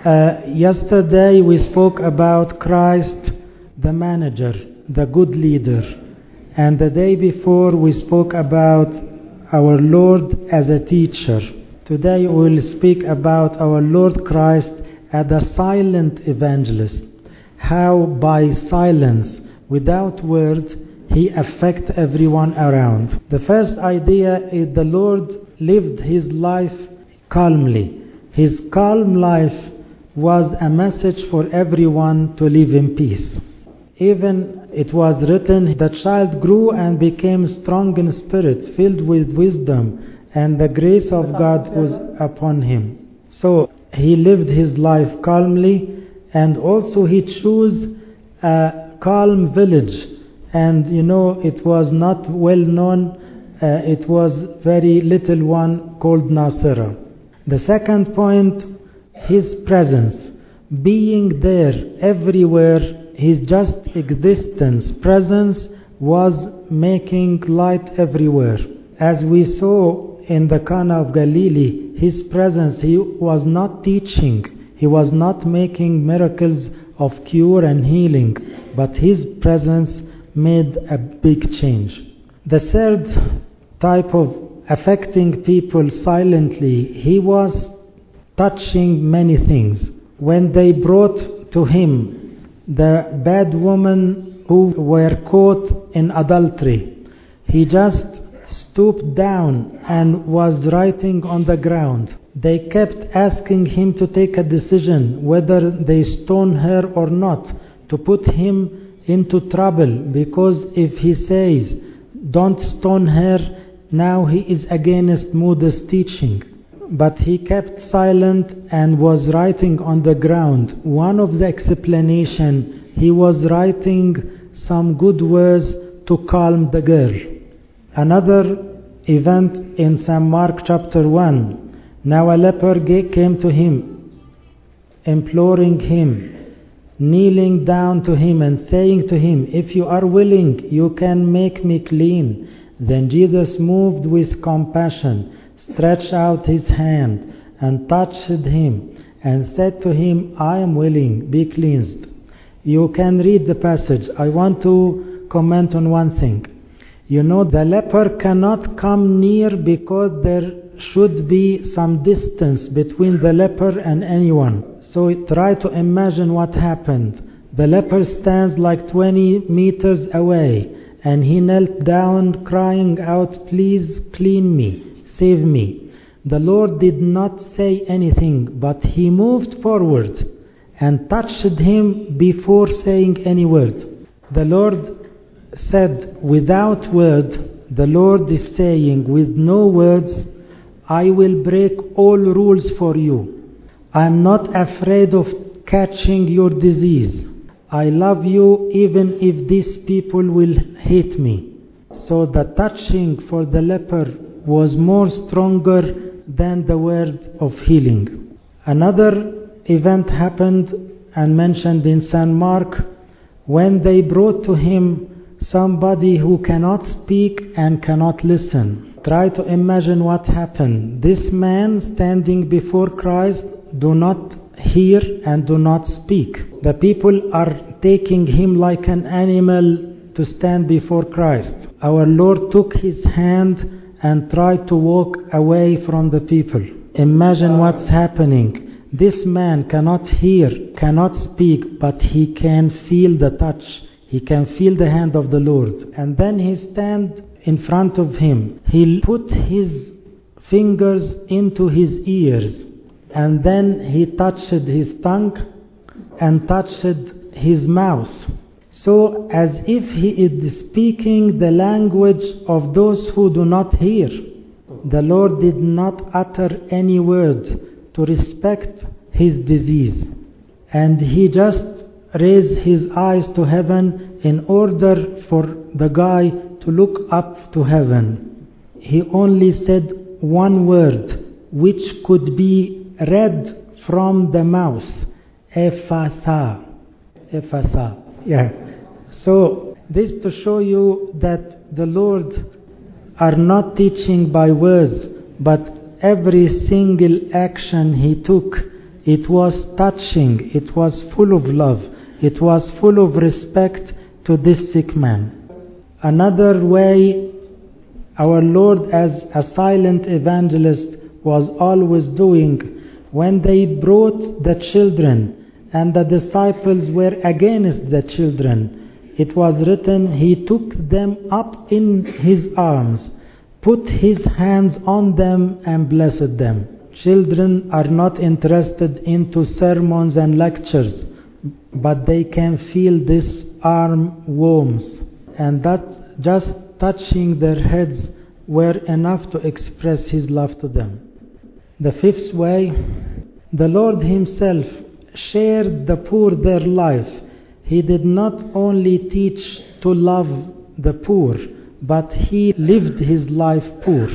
Yesterday we spoke about Christ, the manager, the good leader. And the day before we spoke about our Lord as a teacher. Today we will speak about our Lord Christ as a silent evangelist. How by silence, without words, he affects everyone around. The first idea is the Lord lived his life calmly. His calm life was a message for everyone to live in peace. Even it was written, the child grew and became strong in spirit, filled with wisdom, and the grace of God was upon him. So he lived his life calmly, and also he chose a calm village. And it was not well known, it was very little one called Nasira. The second point, his presence, being there everywhere. His just existence, presence, was making light everywhere. As we saw in the Cana of Galilee, his presence, he was not teaching, he was not making miracles of cure and healing, but his presence made a big change. The third type of affecting people silently, he was touching many things. When they brought to him the bad women who were caught in adultery, he just stooped down and was writing on the ground. They kept asking him to take a decision whether they stone her or not, to put him into trouble, because if he says don't stone her, now he is against Moses' teaching. But he kept silent and was writing on the ground. One of the explanation, he was writing some good words to calm the girl. Another event in St. Mark chapter 1. Now a leper came to him, imploring him, kneeling down to him and saying to him, if you are willing, you can make me clean. Then Jesus, moved with compassion, stretched out his hand and touched him and said to him, I am willing, be cleansed. You can read the passage. I want to comment on one thing. The leper cannot come near because there should be some distance between the leper and anyone. So try to imagine what happened. The leper stands like 20 meters away and he knelt down crying out, please clean me. Save me. The Lord did not say anything, but he moved forward and touched him before saying any word. The Lord said without word, the Lord is saying with no words, I will break all rules for you. I am not afraid of catching your disease. I love you even if these people will hate me. So the touching for the leper was more stronger than the word of healing. Another event happened and mentioned in St. Mark, when they brought to him somebody who cannot speak and cannot listen. Try to imagine what happened. This man standing before Christ do not hear and do not speak. The people are taking him like an animal to stand before Christ. Our Lord took his hand and tried to walk away from the people. Imagine what's happening. This man cannot hear, cannot speak, but he can feel the touch. He can feel the hand of the Lord. And then he stands in front of him. He put his fingers into his ears. And then he touched his tongue and touched his mouth. So as if he is speaking the language of those who do not hear. The Lord did not utter any word to respect his disease. And he just raised his eyes to heaven in order for the guy to look up to heaven. He only said one word, which could be read from the mouth. Ephatha. Ephatha. Yeah. So this to show you that the Lord are not teaching by words, but every single action he took It was touching, it was full of love, it was full of respect to this sick man. Another way our Lord as a silent evangelist was always doing, when they brought the children and the disciples were against the children, it was written, he took them up in his arms, put his hands on them and blessed them. Children are not interested into sermons and lectures, but they can feel this arm warmth, and that just touching their heads were enough to express his love to them. The fifth way, the Lord himself shared the poor their life. He did not only teach to love the poor, but he lived his life poor.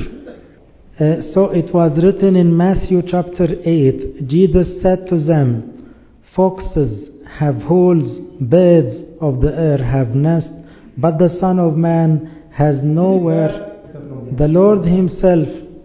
So it was written in Matthew chapter 8, Jesus said to them, foxes have holes, birds of the air have nests, but the Son of Man has nowhere. The Lord himself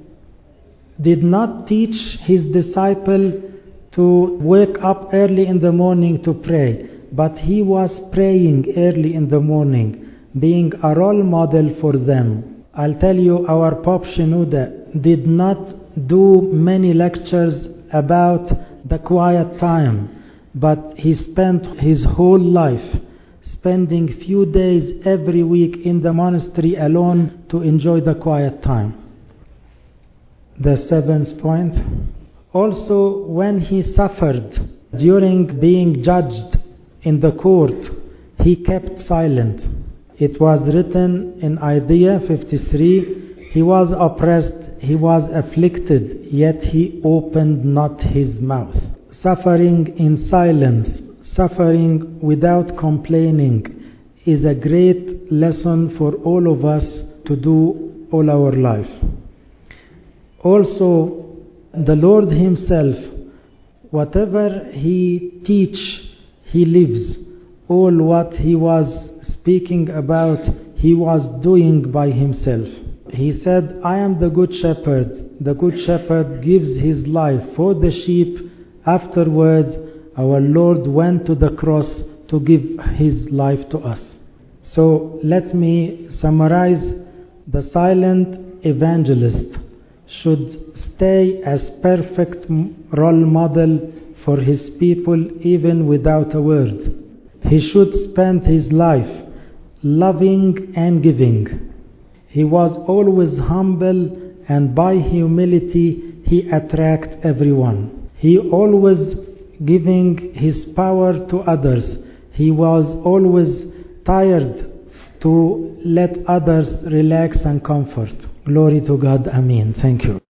did not teach his disciple to wake up early in the morning to pray, but he was praying early in the morning, being a role model for them. I'll tell you, our Pope Shenouda did not do many lectures about the quiet time, but he spent his whole life spending few days every week in the monastery alone to enjoy the quiet time. The seventh point, also when he suffered during being judged in the court, he kept silent. It was written in Isaiah 53, he was oppressed, he was afflicted, yet he opened not his mouth. Suffering in silence, suffering without complaining is a great lesson for all of us to do all our life. Also, the Lord himself, whatever he teach, he lives. All what he was speaking about, he was doing by himself. He said, I am the good shepherd. The good shepherd gives his life for the sheep. Afterwards, our Lord went to the cross to give his life to us. So let me summarize. The silent evangelist should stay as perfect role model for his people even without a word. He should spend his life loving and giving. He was always humble, and by humility he attracted everyone. He always giving his power to others. He was always tired to let others relax and comfort. Glory to God. Amen. Thank you.